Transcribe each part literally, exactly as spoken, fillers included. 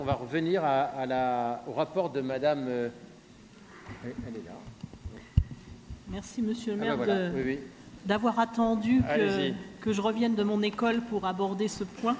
On va revenir à, à la, au rapport de Madame... Euh, elle est là. Merci, Monsieur le maire, ah ben voilà. de, oui, oui. d'avoir attendu que, que je revienne de mon école pour aborder ce point.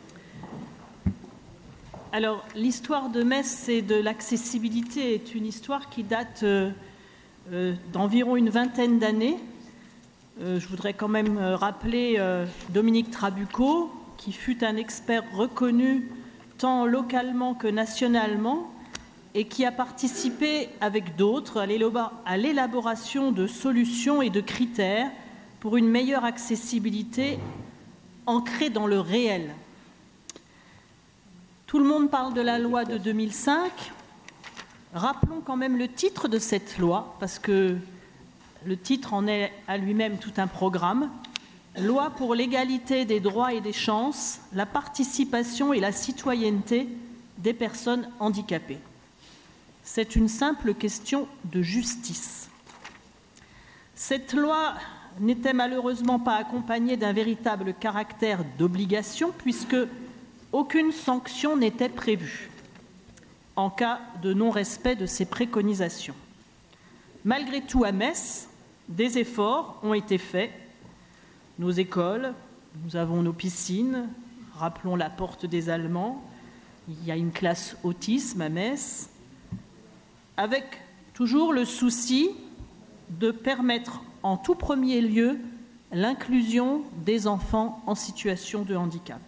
Alors, l'histoire de Metz et de l'accessibilité est une histoire qui date euh, euh, d'environ une vingtaine d'années. Euh, je voudrais quand même rappeler euh, Dominique Trabucco, qui fut un expert reconnu tant localement que nationalement, et qui a participé avec d'autres à l'élaboration de solutions et de critères pour une meilleure accessibilité ancrée dans le réel. Tout le monde parle de la loi de deux mille cinq. Rappelons quand même le titre de cette loi, parce que le titre en est à lui-même tout un programme. Loi pour l'égalité des droits et des chances, la participation et la citoyenneté des personnes handicapées. C'est une simple question de justice. Cette loi n'était malheureusement pas accompagnée d'un véritable caractère d'obligation, puisque aucune sanction n'était prévue en cas de non-respect de ces préconisations. Malgré tout, à Metz, des efforts ont été faits. Nos écoles, nous avons nos piscines, rappelons la Porte des Allemands, il y a une classe autisme à Metz, avec toujours le souci de permettre en tout premier lieu l'inclusion des enfants en situation de handicap.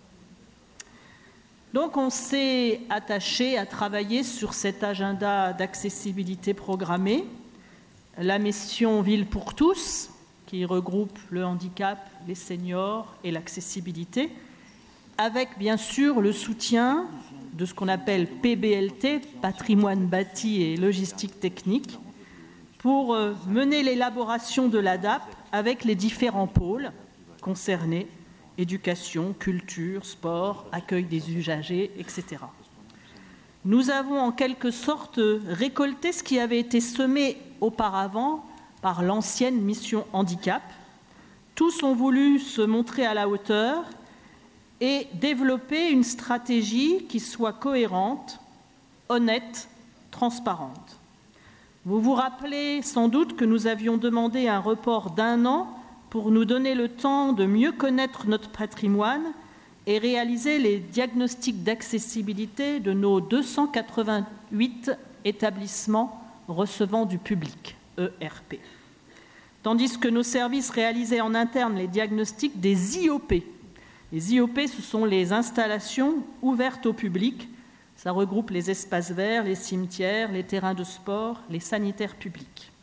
Donc on s'est attaché à travailler sur cet agenda d'accessibilité programmée, la mission Ville pour tous, qui regroupe le handicap, les seniors et l'accessibilité, avec bien sûr le soutien de ce qu'on appelle P B L T, patrimoine bâti et logistique technique, pour mener l'élaboration de l'A D A P avec les différents pôles concernés, éducation, culture, sport, accueil des usagers, et cetera. Nous avons en quelque sorte récolté ce qui avait été semé auparavant par l'ancienne mission handicap. Tous ont voulu se montrer à la hauteur et développer une stratégie qui soit cohérente, honnête, transparente. Vous vous rappelez sans doute que nous avions demandé un report d'un an pour nous donner le temps de mieux connaître notre patrimoine et réaliser les diagnostics d'accessibilité de nos deux cent quatre-vingt-huit établissements recevant du public, E R P. Tandis que nos services réalisaient en interne les diagnostics des I O P. Les I O P, ce sont les installations ouvertes au public. Ça regroupe les espaces verts, les cimetières, les terrains de sport, les sanitaires publics.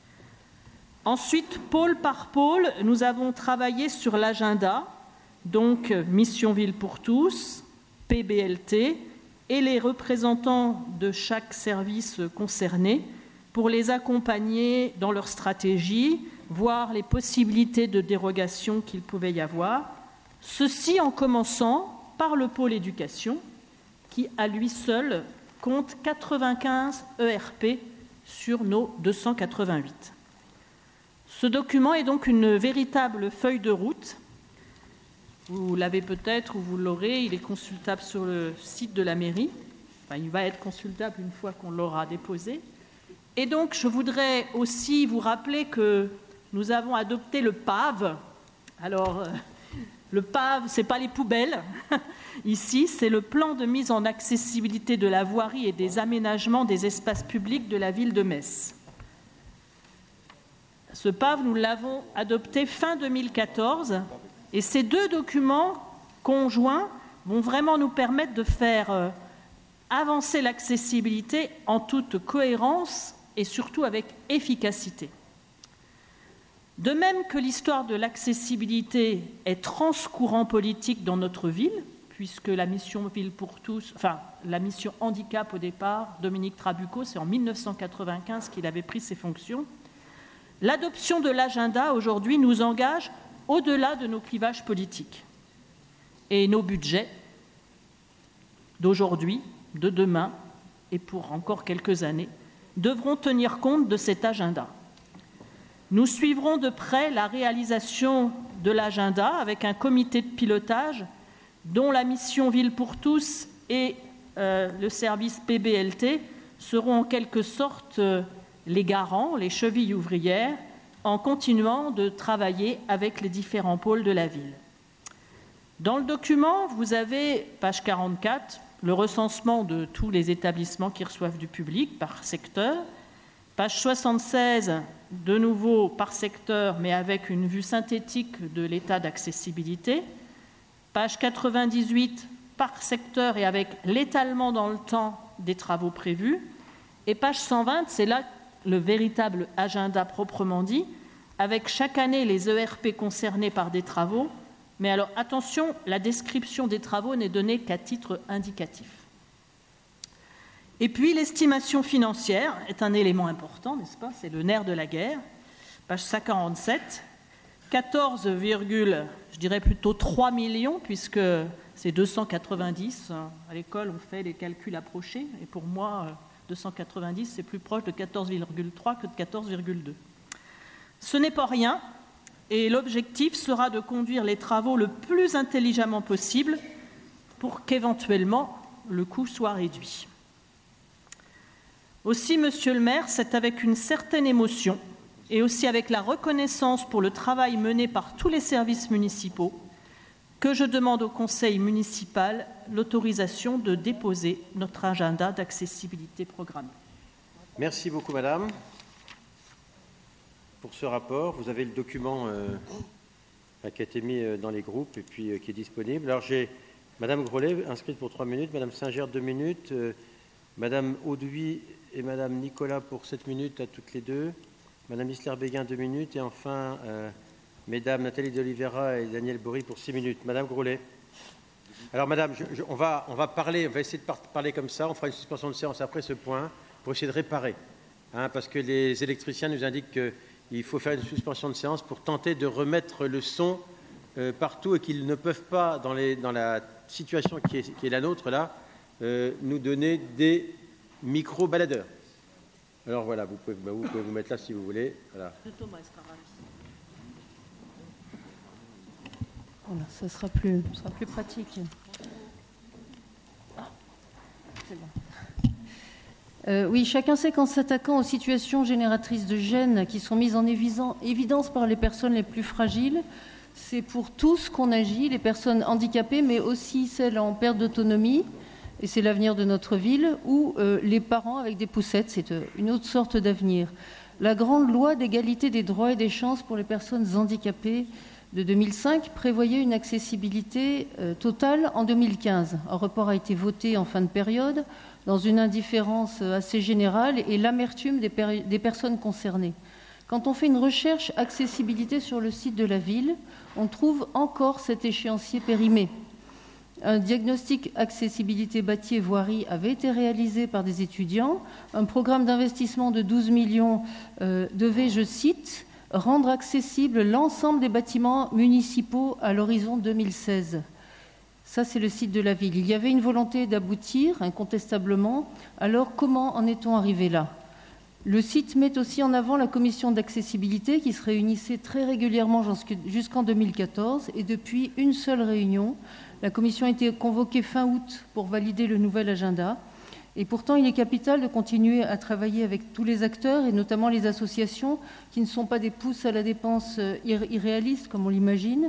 Ensuite, pôle par pôle, nous avons travaillé sur l'agenda, donc Mission Ville pour tous, P B L T et les représentants de chaque service concerné pour les accompagner dans leur stratégie, voir les possibilités de dérogation qu'il pouvait y avoir. Ceci en commençant par le pôle éducation, qui à lui seul compte quatre-vingt-quinze E R P sur nos deux cent quatre-vingt-huit. Ce document est donc une véritable feuille de route. Vous l'avez peut-être ou vous l'aurez, il est consultable sur le site de la mairie. Enfin, il va être consultable une fois qu'on l'aura déposé. Et donc, je voudrais aussi vous rappeler que nous avons adopté le P A V. Alors, le P A V, ce n'est pas les poubelles. Ici, c'est le plan de mise en accessibilité de la voirie et des aménagements des espaces publics de la ville de Metz. Ce P A V, nous l'avons adopté fin deux mille quatorze et ces deux documents conjoints vont vraiment nous permettre de faire avancer l'accessibilité en toute cohérence et surtout avec efficacité. De même que l'histoire de l'accessibilité est transcourant politique dans notre ville, puisque la mission Ville pour tous, enfin la mission handicap au départ, Dominique Trabucco, c'est en mille neuf cent quatre-vingt-quinze qu'il avait pris ses fonctions. L'adoption de l'agenda aujourd'hui nous engage au-delà de nos clivages politiques. Et nos budgets d'aujourd'hui, de demain et pour encore quelques années devront tenir compte de cet agenda. Nous suivrons de près la réalisation de l'agenda avec un comité de pilotage dont la mission Ville pour tous est euh, le service P B L T, seront en quelque sorte euh, les garants, les chevilles ouvrières, en continuant de travailler avec les différents pôles de la ville. Dans le document, vous avez, page quarante-quatre, le recensement de tous les établissements qui reçoivent du public par secteur. Page soixante-seize, de nouveau par secteur, mais avec une vue synthétique de l'état d'accessibilité. Page quatre-vingt-dix-huit, par secteur et avec l'étalement dans le temps des travaux prévus. Et page cent vingt, c'est là le véritable agenda proprement dit, avec chaque année les E R P concernés par des travaux. Mais alors attention, la description des travaux n'est donnée qu'à titre indicatif. Et puis l'estimation financière est un élément important, n'est-ce pas? C'est le nerf de la guerre. Page cent quarante-sept, quatorze, je dirais plutôt trois millions, puisque c'est deux cent quatre-vingt-dix. À l'école, on fait les calculs approchés, et pour moi, deux cent quatre-vingt-dix, c'est plus proche de quatorze virgule trois que de quatorze virgule deux. Ce n'est pas rien, et l'objectif sera de conduire les travaux le plus intelligemment possible pour qu'éventuellement le coût soit réduit. Aussi, Monsieur le maire, c'est avec une certaine émotion et aussi avec la reconnaissance pour le travail mené par tous les services municipaux que je demande au conseil municipal l'autorisation de déposer notre agenda d'accessibilité programmée. Merci beaucoup, madame, pour ce rapport. Vous avez le document euh, qui a été mis dans les groupes et puis euh, qui est disponible. Alors, j'ai madame Grolet inscrite pour trois minutes, madame Singer deux minutes, euh, madame Auduit et madame Nicolas pour sept minutes à toutes les deux, madame Isler-Béguin deux minutes et enfin euh, mesdames Nathalie de Oliveira et Daniel Bory pour six minutes. Madame Grolet. Alors madame, je, je, on, va, on va parler, on va essayer de par parler comme ça, on fera une suspension de séance après ce point pour essayer de réparer, hein, parce que les électriciens nous indiquent qu'il faut faire une suspension de séance pour tenter de remettre le son euh, partout et qu'ils ne peuvent pas, dans, les, dans la situation qui est, qui est la nôtre là, euh, nous donner des micro-baladeurs. Alors voilà, vous pouvez, bah, vous pouvez vous mettre là si vous voulez. Voilà. Voilà, ça sera plus, ça sera plus pratique. Ah, c'est bon. Euh, oui, chacun sait qu'en s'attaquant aux situations génératrices de gêne qui sont mises en évidence par les personnes les plus fragiles, c'est pour tous qu'on agit, les personnes handicapées, mais aussi celles en perte d'autonomie, et c'est l'avenir de notre ville, ou euh, les parents avec des poussettes, c'est euh, une autre sorte d'avenir. La grande loi d'égalité des droits et des chances pour les personnes handicapées de deux mille cinq prévoyait une accessibilité euh, totale en deux mille quinze. Un report a été voté en fin de période, dans une indifférence assez générale et l'amertume des, des personnes concernées. Quand on fait une recherche accessibilité sur le site de la ville, on trouve encore cet échéancier périmé. Un diagnostic accessibilité bâti et voirie avait été réalisé par des étudiants. Un programme d'investissement de douze millions euh, devait, je cite, rendre accessible l'ensemble des bâtiments municipaux à l'horizon deux mille seize. Ça, c'est le site de la ville. Il y avait une volonté d'aboutir, incontestablement. Alors, comment en est-on arrivé là? Le site met aussi en avant la commission d'accessibilité qui se réunissait très régulièrement jusqu'en deux mille quatorze et depuis une seule réunion. La commission a été convoquée fin août pour valider le nouvel agenda. Et pourtant, il est capital de continuer à travailler avec tous les acteurs et notamment les associations qui ne sont pas des pousses à la dépense irréalistes comme on l'imagine,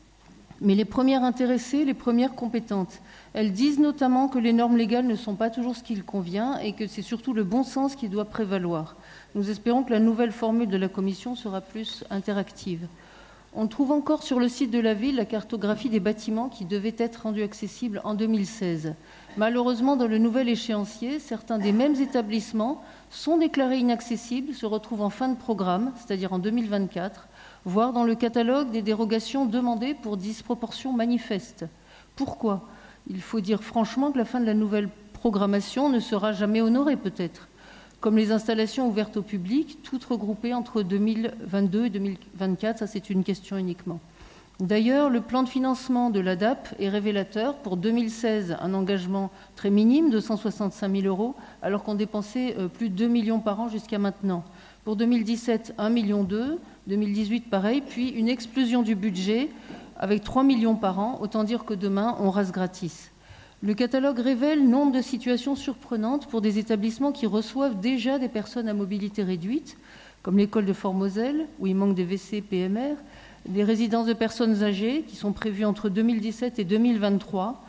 mais les premières intéressées, les premières compétentes. Elles disent notamment que les normes légales ne sont pas toujours ce qu'il convient et que c'est surtout le bon sens qui doit prévaloir. Nous espérons que la nouvelle formule de la commission sera plus interactive. On trouve encore sur le site de la ville la cartographie des bâtiments qui devaient être rendus accessibles en deux mille seize. Malheureusement, dans le nouvel échéancier, certains des mêmes établissements sont déclarés inaccessibles, se retrouvent en fin de programme, c'est-à-dire en deux mille vingt-quatre, voire dans le catalogue des dérogations demandées pour disproportion manifeste. Pourquoi? Il faut dire franchement que la fin de la nouvelle programmation ne sera jamais honorée peut-être. Comme les installations ouvertes au public, toutes regroupées entre deux mille vingt-deux et deux mille vingt-quatre, ça c'est une question uniquement. D'ailleurs, le plan de financement de l'A D A P est révélateur. Pour deux mille seize, un engagement très minime de cent soixante-cinq mille euros, alors qu'on dépensait plus de deux millions par an jusqu'à maintenant. Pour deux mille dix-sept, un virgule deux million, deux mille dix-huit, pareil, puis une explosion du budget avec trois millions par an, autant dire que demain, on rase gratis. Le catalogue révèle nombre de situations surprenantes pour des établissements qui reçoivent déjà des personnes à mobilité réduite, comme l'école de Fort-Moselle, où il manque des W C P M R, des résidences de personnes âgées qui sont prévues entre deux mille dix-sept et deux mille vingt-trois,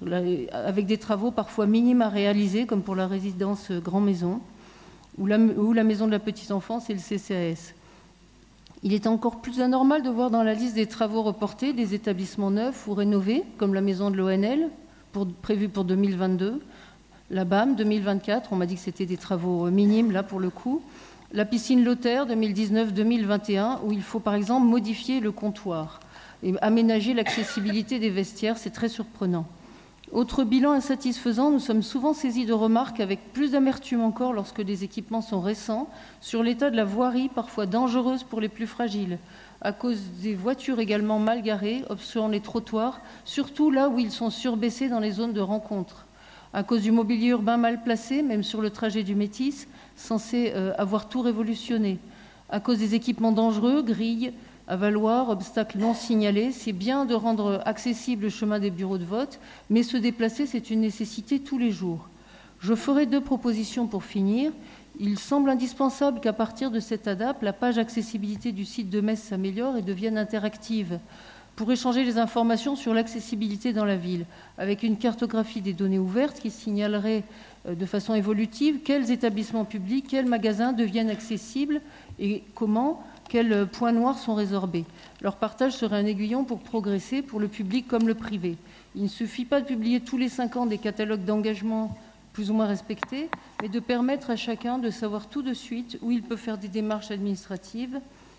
avec des travaux parfois minimes à réaliser, comme pour la résidence Grand Maison, ou la, ou la maison de la petite enfance et le C C A S. Il est encore plus anormal de voir dans la liste des travaux reportés des établissements neufs ou rénovés, comme la maison de l'O N L, pour, prévue pour deux mille vingt-deux, la B A M deux mille vingt-quatre, on m'a dit que c'était des travaux minimes, là pour le coup, la piscine Lothaire deux mille dix-neuf deux mille vingt et un, où il faut par exemple modifier le comptoir et aménager l'accessibilité des vestiaires, c'est très surprenant. Autre bilan insatisfaisant, nous sommes souvent saisis de remarques avec plus d'amertume encore lorsque les équipements sont récents sur l'état de la voirie, parfois dangereuse pour les plus fragiles, à cause des voitures également mal garées, obstruant les trottoirs, surtout là où ils sont surbaissés dans les zones de rencontre, à cause du mobilier urbain mal placé, même sur le trajet du Métis, censé euh, avoir tout révolutionné, à cause des équipements dangereux, grilles, avaloirs, obstacles non signalés. C'est bien de rendre accessible le chemin des bureaux de vote, mais se déplacer, c'est une nécessité tous les jours. Je ferai deux propositions pour finir. Il semble indispensable qu'à partir de cette A D A P, la page accessibilité du site de Metz s'améliore et devienne interactive pour échanger les informations sur l'accessibilité dans la ville, avec une cartographie des données ouvertes qui signalerait de façon évolutive quels établissements publics, quels magasins deviennent accessibles et comment, quels points noirs sont résorbés. Leur partage serait un aiguillon pour progresser pour le public comme le privé. Il ne suffit pas de publier tous les cinq ans des catalogues d'engagement plus ou moins respectés, mais de permettre à chacun de savoir tout de suite où il peut faire des démarches administratives,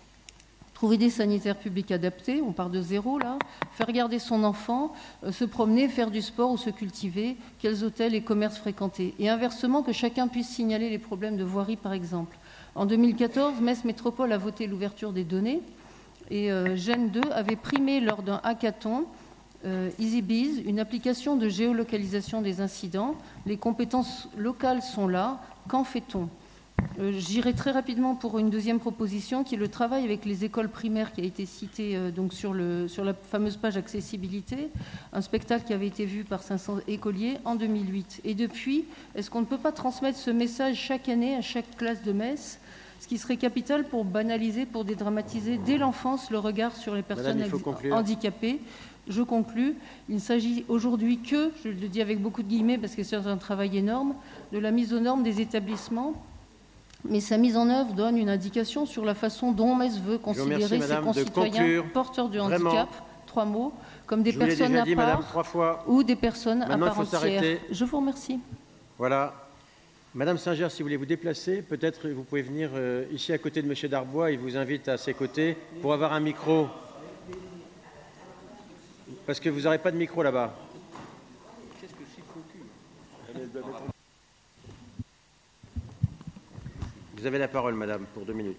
trouver des sanitaires publics adaptés, on part de zéro là, faire garder son enfant, euh, se promener, faire du sport ou se cultiver, quels hôtels et commerces fréquenter. Et inversement, que chacun puisse signaler les problèmes de voirie par exemple. En deux mille quatorze, Metz Métropole a voté l'ouverture des données et euh, Gênes deux avait primé lors d'un hackathon euh, EasyBiz, une application de géolocalisation des incidents. Les compétences locales sont là. Qu'en fait-on ? euh, J'irai très rapidement pour une deuxième proposition qui est le travail avec les écoles primaires qui a été cité euh, donc sur, le, sur la fameuse page accessibilité, un spectacle qui avait été vu par cinq cents écoliers en deux mille huit. Et depuis, est-ce qu'on ne peut pas transmettre ce message chaque année à chaque classe de Metz, ce qui serait capital pour banaliser, pour dédramatiser dès l'enfance le regard sur les personnes Madame, handicapées. Je conclus. Il ne s'agit aujourd'hui que, je le dis avec beaucoup de guillemets parce que c'est un travail énorme, de la mise aux normes des établissements, mais sa mise en œuvre donne une indication sur la façon dont Metz veut considérer ses concitoyens porteurs du handicap, vraiment. Trois mots, comme des personnes à dit, part madame, ou des personnes Maintenant, à part entière. Je vous remercie. Voilà. Madame Singer, si vous voulez vous déplacer, peut-être vous pouvez venir euh, ici à côté de M. Darbois. Il vous invite à ses côtés pour avoir un micro. Parce que vous n'aurez pas de micro là-bas. Vous avez la parole, madame, pour deux minutes.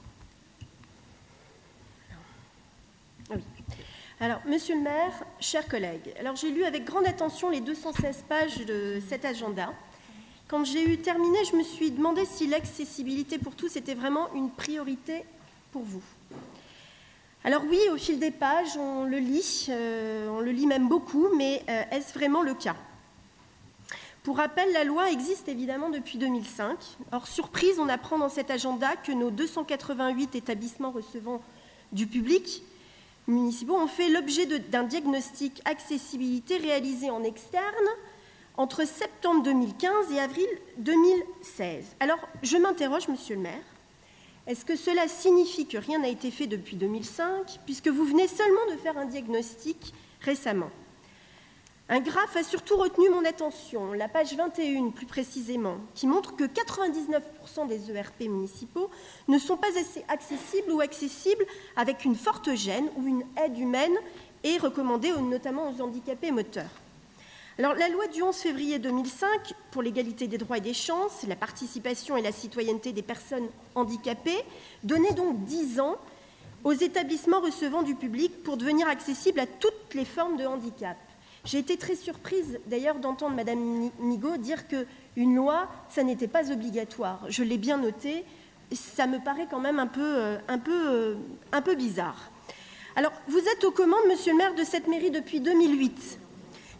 Oui. Alors, monsieur le maire, chers collègues, alors j'ai lu avec grande attention les deux cent seize pages de cet agenda. Quand j'ai eu terminé, je me suis demandé si l'accessibilité pour tous était vraiment une priorité pour vous. Alors oui, au fil des pages, on le lit, euh, on le lit même beaucoup, mais euh, est-ce vraiment le cas ? Pour rappel, la loi existe évidemment depuis deux mille cinq. Or, surprise, on apprend dans cet agenda que nos deux cent quatre-vingt-huit établissements recevant du public municipaux ont fait l'objet d'un diagnostic accessibilité réalisé en externe entre septembre deux mille quinze et avril deux mille seize. Alors, je m'interroge, monsieur le maire, est-ce que cela signifie que rien n'a été fait depuis deux mille cinq, puisque vous venez seulement de faire un diagnostic récemment ? Un graphe a surtout retenu mon attention, la page vingt et un plus précisément, qui montre que quatre-vingt-dix-neuf pour cent des E R P municipaux ne sont pas assez accessibles ou accessibles avec une forte gêne ou une aide humaine et recommandée notamment aux handicapés moteurs. Alors, la loi du onze février deux mille cinq pour l'égalité des droits et des chances, la participation et la citoyenneté des personnes handicapées donnait donc dix ans aux établissements recevant du public pour devenir accessibles à toutes les formes de handicap. J'ai été très surprise d'ailleurs d'entendre Madame Migaud dire qu'une loi, ça n'était pas obligatoire. Je l'ai bien noté, ça me paraît quand même un peu, un peu, un peu bizarre. Alors, vous êtes aux commandes, monsieur le maire, de cette mairie depuis deux mille huit.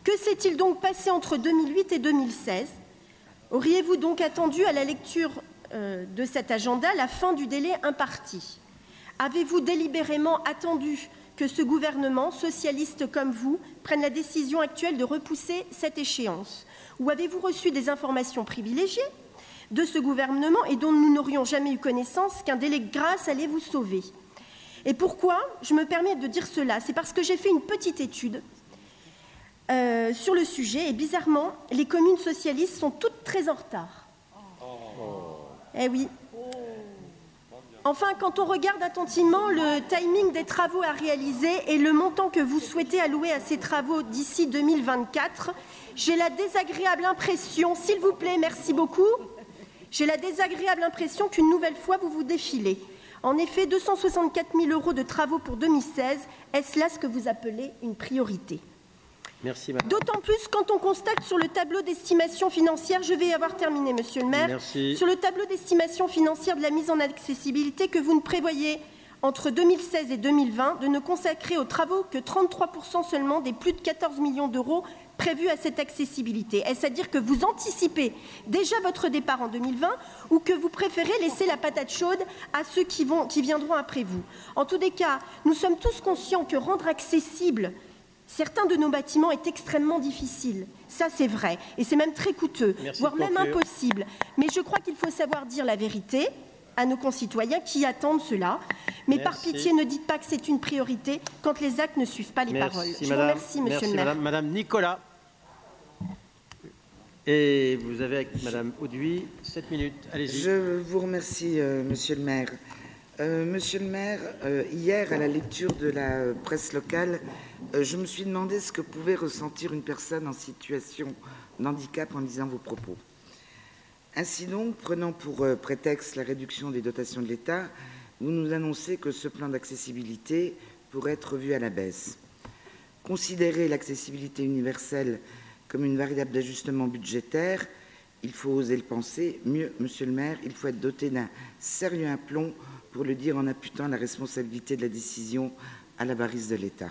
Que s'est-il donc passé entre deux mille huit et deux mille seize? Auriez-vous donc attendu à la lecture euh, de cet agenda la fin du délai imparti? Avez-vous délibérément attendu que ce gouvernement, socialiste comme vous, prenne la décision actuelle de repousser cette échéance? Ou avez-vous reçu des informations privilégiées de ce gouvernement et dont nous n'aurions jamais eu connaissance qu'un délai de grâce allait vous sauver? Et pourquoi je me permets de dire cela? C'est parce que j'ai fait une petite étude euh, sur le sujet et bizarrement, les communes socialistes sont toutes très en retard. Oh. Eh oui. Enfin, quand on regarde attentivement le timing des travaux à réaliser et le montant que vous souhaitez allouer à ces travaux d'ici deux mille vingt-quatre, j'ai la désagréable impression, s'il vous plaît, merci beaucoup, j'ai la désagréable impression qu'une nouvelle fois vous vous défilez. En effet, deux cent soixante-quatre mille euros de travaux pour deux mille seize, est-ce là ce que vous appelez une priorité? Merci, madame. D'autant plus quand on constate sur le tableau d'estimation financière, je vais avoir terminé, monsieur le maire, Merci. Sur le tableau d'estimation financière de la mise en accessibilité que vous ne prévoyez entre deux mille seize et deux mille vingt de ne consacrer aux travaux que trente-trois pour cent seulement des plus de quatorze millions d'euros prévus à cette accessibilité. Est-ce à dire que vous anticipez déjà votre départ en deux mille vingt ou que vous préférez laisser la patate chaude à ceux qui, vont, qui viendront après vous? En tous les cas, nous sommes tous conscients que rendre accessible certains de nos bâtiments est extrêmement difficile. Ça, c'est vrai. Et c'est même très coûteux, Merci voire même conclure. impossible. Mais je crois qu'il faut savoir dire la vérité à nos concitoyens qui attendent cela. Mais Merci. par pitié, ne dites pas que c'est une priorité quand les actes ne suivent pas les Merci, paroles. Je madame. vous remercie, monsieur Merci, le maire. Madame. Madame Nicolas. Et vous avez avec Madame Auduit sept minutes. Allez-y. Je vous remercie, euh, monsieur le maire. Euh, monsieur le maire, euh, hier, à la lecture de la euh, presse locale, euh, je me suis demandé ce que pouvait ressentir une personne en situation de handicap en lisant vos propos. Ainsi donc, prenant pour euh, prétexte la réduction des dotations de l'État, vous nous annoncez que ce plan d'accessibilité pourrait être revu à la baisse. Considérer l'accessibilité universelle comme une variable d'ajustement budgétaire, il faut oser le penser. Mieux, monsieur le maire, il faut être doté d'un sérieux aplomb pour le dire en imputant la responsabilité de la décision à la l'avarice de l'État.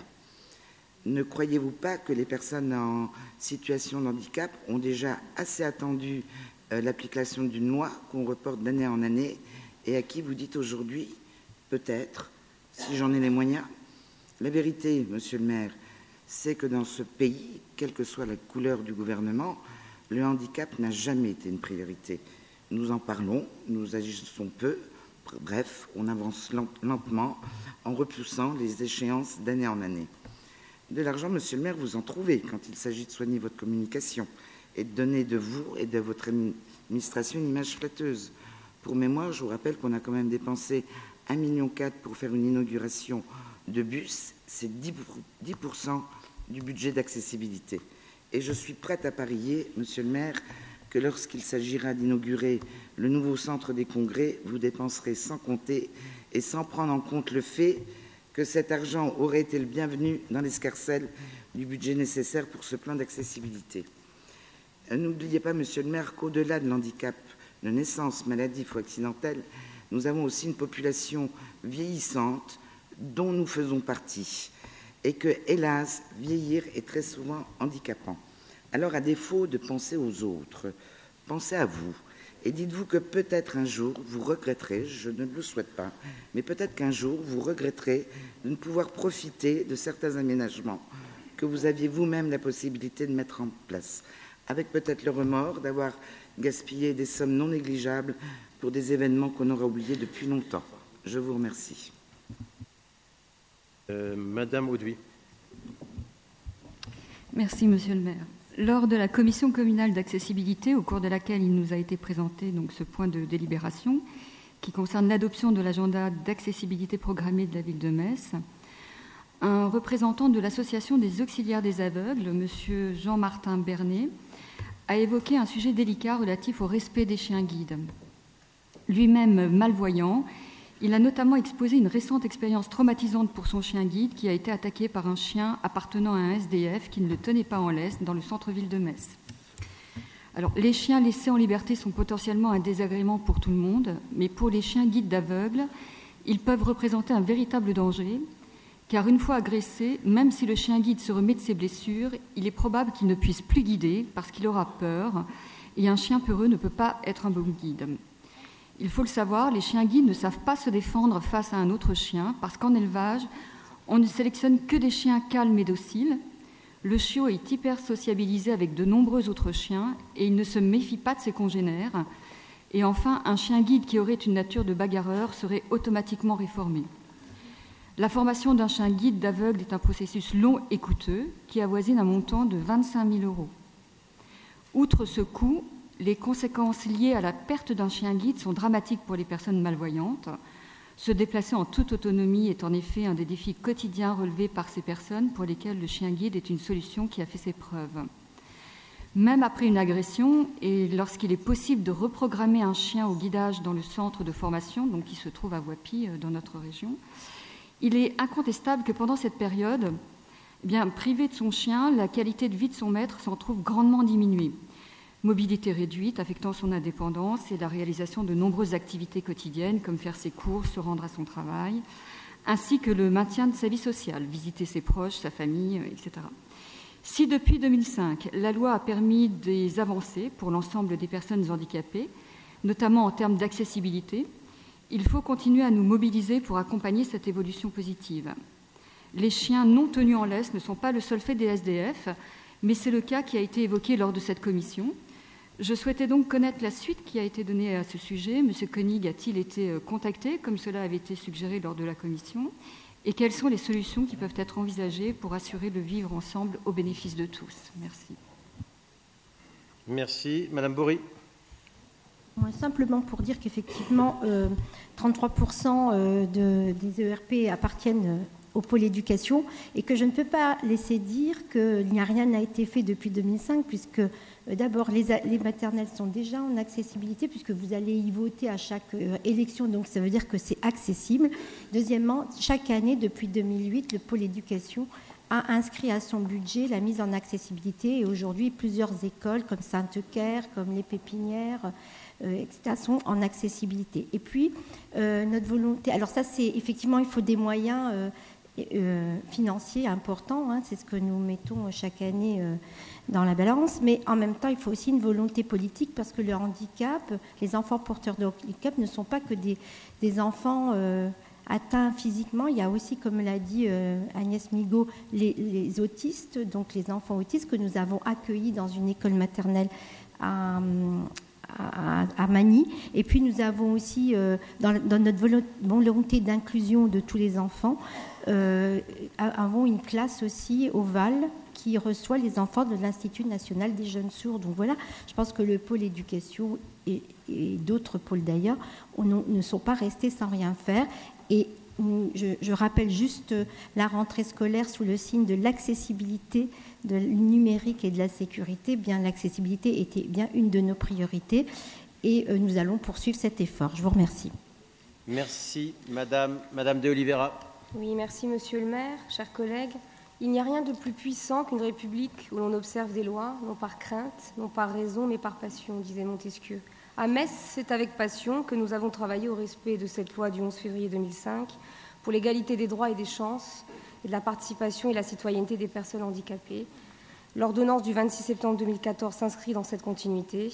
Ne croyez-vous pas que les personnes en situation de handicap ont déjà assez attendu euh, l'application d'une loi qu'on reporte d'année en année et à qui vous dites aujourd'hui, peut-être, si j'en ai les moyens? La vérité, monsieur le maire, c'est que dans ce pays, quelle que soit la couleur du gouvernement, le handicap n'a jamais été une priorité. Nous en parlons, nous agissons peu, bref, on avance lentement en repoussant les échéances d'année en année. De l'argent, monsieur le maire, vous en trouvez quand il s'agit de soigner votre communication et de donner de vous et de votre administration une image flatteuse. Pour mémoire, je vous rappelle qu'on a quand même dépensé un virgule quatre million pour faire une inauguration de bus, c'est dix pour cent du budget d'accessibilité. Et je suis prête à parier, monsieur le maire, que lorsqu'il s'agira d'inaugurer le nouveau centre des congrès, vous dépenserez sans compter et sans prendre en compte le fait que cet argent aurait été le bienvenu dans l'escarcelle du budget nécessaire pour ce plan d'accessibilité. N'oubliez pas, monsieur le maire, qu'au-delà de l'handicap de naissance, maladif ou accidentel, nous avons aussi une population vieillissante dont nous faisons partie et que, hélas, vieillir est très souvent handicapant. Alors, à défaut de penser aux autres, pensez à vous et dites-vous que peut-être un jour, vous regretterez, je ne le souhaite pas, mais peut-être qu'un jour, vous regretterez de ne pouvoir profiter de certains aménagements que vous aviez vous-même la possibilité de mettre en place, avec peut-être le remords d'avoir gaspillé des sommes non négligeables pour des événements qu'on aura oubliés depuis longtemps. Je vous remercie. Euh, Madame Auduit. Merci, monsieur le maire. Lors de la commission communale d'accessibilité, au cours de laquelle il nous a été présenté donc, ce point de délibération qui concerne l'adoption de l'agenda d'accessibilité programmée de la ville de Metz, un représentant de l'association des auxiliaires des aveugles, monsieur Jean-Martin Bernet, a évoqué un sujet délicat relatif au respect des chiens guides. Lui-même malvoyant, il a notamment exposé une récente expérience traumatisante pour son chien guide qui a été attaqué par un chien appartenant à un S D F qui ne le tenait pas en laisse dans le centre-ville de Metz. Alors, les chiens laissés en liberté sont potentiellement un désagrément pour tout le monde, mais pour les chiens guides d'aveugles, ils peuvent représenter un véritable danger car une fois agressé, même si le chien guide se remet de ses blessures, il est probable qu'il ne puisse plus guider parce qu'il aura peur, et un chien peureux ne peut pas être un bon guide. Il faut le savoir, les chiens guides ne savent pas se défendre face à un autre chien, parce qu'en élevage, on ne sélectionne que des chiens calmes et dociles. Le chiot est hyper sociabilisé avec de nombreux autres chiens, et il ne se méfie pas de ses congénères. Et enfin, un chien guide qui aurait une nature de bagarreur serait automatiquement réformé. La formation d'un chien guide d'aveugle est un processus long et coûteux qui avoisine un montant de vingt-cinq mille euros. Outre ce coût, les conséquences liées à la perte d'un chien guide sont dramatiques pour les personnes malvoyantes. Se déplacer en toute autonomie est en effet un des défis quotidiens relevés par ces personnes pour lesquelles le chien guide est une solution qui a fait ses preuves. Même après une agression, et lorsqu'il est possible de reprogrammer un chien au guidage dans le centre de formation, donc qui se trouve à Voipy dans notre région, il est incontestable que pendant cette période, eh bien, privé de son chien, la qualité de vie de son maître s'en trouve grandement diminuée. Mobilité réduite, affectant son indépendance et la réalisation de nombreuses activités quotidiennes, comme faire ses courses, se rendre à son travail, ainsi que le maintien de sa vie sociale, visiter ses proches, sa famille, et cetera. Si depuis deux mille cinq, la loi a permis des avancées pour l'ensemble des personnes handicapées, notamment en termes d'accessibilité, il faut continuer à nous mobiliser pour accompagner cette évolution positive. Les chiens non tenus en laisse ne sont pas le seul fait des S D F, mais c'est le cas qui a été évoqué lors de cette commission. Je souhaitais donc connaître la suite qui a été donnée à ce sujet. M. Koenig a-t-il été contacté, comme cela avait été suggéré lors de la commission, et quelles sont les solutions qui peuvent être envisagées pour assurer le vivre ensemble au bénéfice de tous? Merci. Merci. Madame Bory. Simplement pour dire qu'effectivement, euh, trente-trois pour cent de, des E R P appartiennent au pôle éducation et que je ne peux pas laisser dire qu'il n'y a rien n'a été fait depuis deux mille cinq, puisque euh, d'abord les, les maternelles sont déjà en accessibilité, puisque vous allez y voter à chaque euh, élection, donc ça veut dire que c'est accessible. Deuxièmement, chaque année, depuis deux mille huit, le pôle éducation a inscrit à son budget la mise en accessibilité, et aujourd'hui, plusieurs écoles comme Sainte-Caire, comme les Pépinières, Euh, et cetera, sont en accessibilité. Et puis, euh, notre volonté... Alors ça, c'est effectivement, il faut des moyens euh, euh, financiers importants, hein, c'est ce que nous mettons chaque année euh, dans la balance, mais en même temps, il faut aussi une volonté politique, parce que le handicap, les enfants porteurs de handicap ne sont pas que des, des enfants euh, atteints physiquement, il y a aussi, comme l'a dit euh, Agnès Migaud, les, les autistes, donc les enfants autistes que nous avons accueillis dans une école maternelle à... À, à Magny. Et puis nous avons aussi, euh, dans, dans notre volonté d'inclusion de tous les enfants, euh, avons une classe aussi au Val qui reçoit les enfants de l'Institut national des jeunes sourds. Donc voilà, je pense que le pôle éducation et, et d'autres pôles d'ailleurs on, ne sont pas restés sans rien faire. Et je, je rappelle juste la rentrée scolaire sous le signe de l'accessibilité, de numérique et de la sécurité. Bien, l'accessibilité était bien une de nos priorités et euh, nous allons poursuivre cet effort. Je vous remercie. Merci, Madame, Madame de Oliveira. Oui, merci, Monsieur le maire, chers collègues. Il n'y a rien de plus puissant qu'une république où l'on observe des lois, non par crainte, non par raison, mais par passion, disait Montesquieu. À Metz, c'est avec passion que nous avons travaillé au respect de cette loi du onze février deux mille cinq pour l'égalité des droits et des chances et de la participation et la citoyenneté des personnes handicapées. L'ordonnance du vingt-six septembre deux mille quatorze s'inscrit dans cette continuité.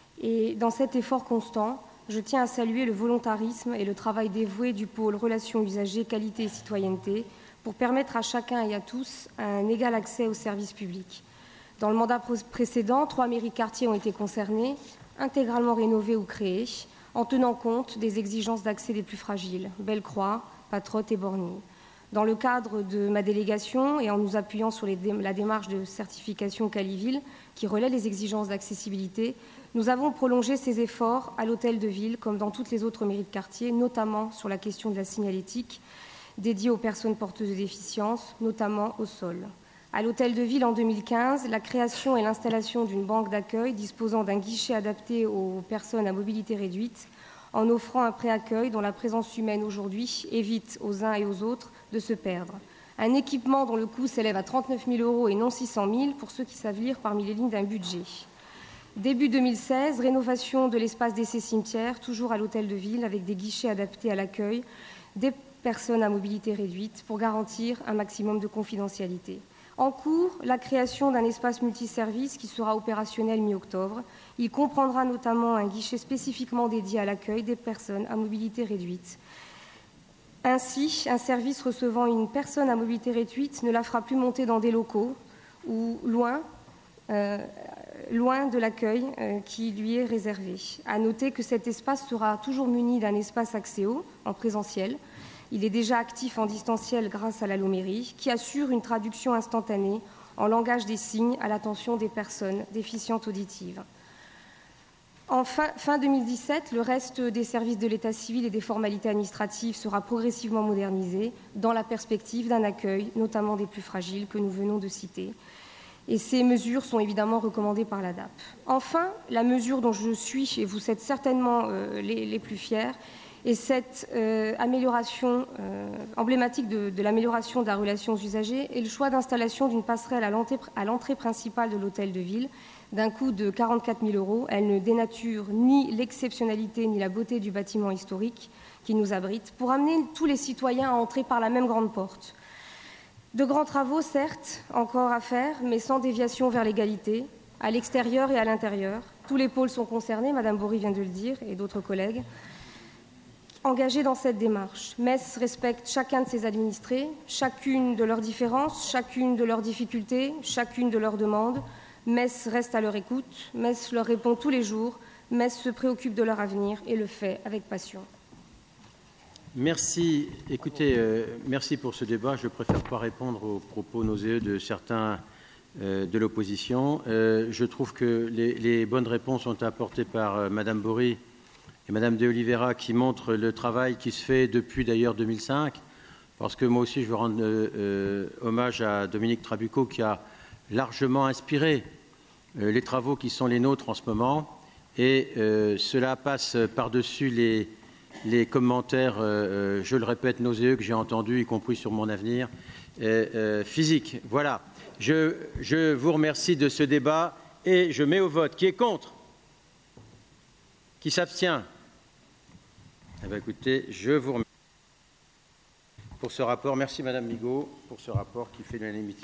Et dans cet effort constant, je tiens à saluer le volontarisme et le travail dévoué du pôle Relations usagers, qualité et citoyenneté pour permettre à chacun et à tous un égal accès aux services publics. Dans le mandat précédent, trois mairies de quartier ont été concernées, intégralement rénovées ou créées, en tenant compte des exigences d'accès des plus fragiles, Bellecroix, Patrotte et Borny. Dans le cadre de ma délégation et en nous appuyant sur les dé- la démarche de certification Caliville qui relaie les exigences d'accessibilité, nous avons prolongé ces efforts à l'hôtel de ville comme dans toutes les autres mairies de quartier, notamment sur la question de la signalétique dédiée aux personnes porteuses de déficience, notamment au sol. À l'hôtel de ville en deux mille quinze, la création et l'installation d'une banque d'accueil disposant d'un guichet adapté aux personnes à mobilité réduite en offrant un pré-accueil dont la présence humaine aujourd'hui évite aux uns et aux autres de se perdre. Un équipement dont le coût s'élève à trente-neuf mille euros et non six cent mille pour ceux qui savent lire parmi les lignes d'un budget. Début deux mille seize, rénovation de l'espace d'essai cimetière, toujours à l'hôtel de ville, avec des guichets adaptés à l'accueil, des personnes à mobilité réduite pour garantir un maximum de confidentialité. En cours, la création d'un espace multiservice qui sera opérationnel mi-octobre. Il comprendra notamment un guichet spécifiquement dédié à l'accueil des personnes à mobilité réduite. Ainsi, un service recevant une personne à mobilité réduite ne la fera plus monter dans des locaux ou loin, euh, loin de l'accueil euh, qui lui est réservé. À noter que cet espace sera toujours muni d'un espace accès-eau en présentiel. Il est déjà actif en distanciel grâce à l'allomérie, qui assure une traduction instantanée en langage des signes à l'attention des personnes déficientes auditives. En fin, fin deux mille dix-sept, le reste des services de l'état civil et des formalités administratives sera progressivement modernisé dans la perspective d'un accueil, notamment des plus fragiles que nous venons de citer. Et ces mesures sont évidemment recommandées par l'A D A P. Enfin, la mesure dont je suis, et vous êtes certainement euh, les, les plus fiers, est cette euh, amélioration euh, emblématique de, de l'amélioration de la relation aux usagers et le choix d'installation d'une passerelle à l'entrée, à l'entrée principale de l'hôtel de ville d'un coût de quarante-quatre mille euros. Elle ne dénature ni l'exceptionnalité ni la beauté du bâtiment historique qui nous abrite pour amener tous les citoyens à entrer par la même grande porte. De grands travaux, certes, encore à faire, mais sans déviation vers l'égalité, à l'extérieur et à l'intérieur. Tous les pôles sont concernés, Madame Bory vient de le dire, et d'autres collègues, engagés dans cette démarche. Metz respecte chacun de ses administrés, chacune de leurs différences, chacune de leurs difficultés, chacune de leurs demandes. Metz reste à leur écoute, Metz leur répond tous les jours, Metz se préoccupe de leur avenir et le fait avec passion. Merci. Écoutez, euh, merci pour ce débat. Je ne préfère pas répondre aux propos nauséeux de certains euh, de l'opposition. Euh, je trouve que les, les bonnes réponses ont été apportées par euh, Madame Bory et Madame de Oliveira, qui montrent le travail qui se fait depuis d'ailleurs deux mille cinq, parce que moi aussi je veux rendre euh, euh, hommage à Dominique Trabucco qui a largement inspiré euh, les travaux qui sont les nôtres en ce moment, et euh, cela passe par-dessus les, les commentaires, euh, je le répète, nauséeux que j'ai entendus, y compris sur mon avenir euh, euh, physique. Voilà, je, je vous remercie de ce débat et je mets au vote. Qui est contre? Qui s'abstient? Eh bien, écoutez, je vous remercie pour ce rapport. Merci Madame Migaud pour ce rapport qui fait l'unanimité.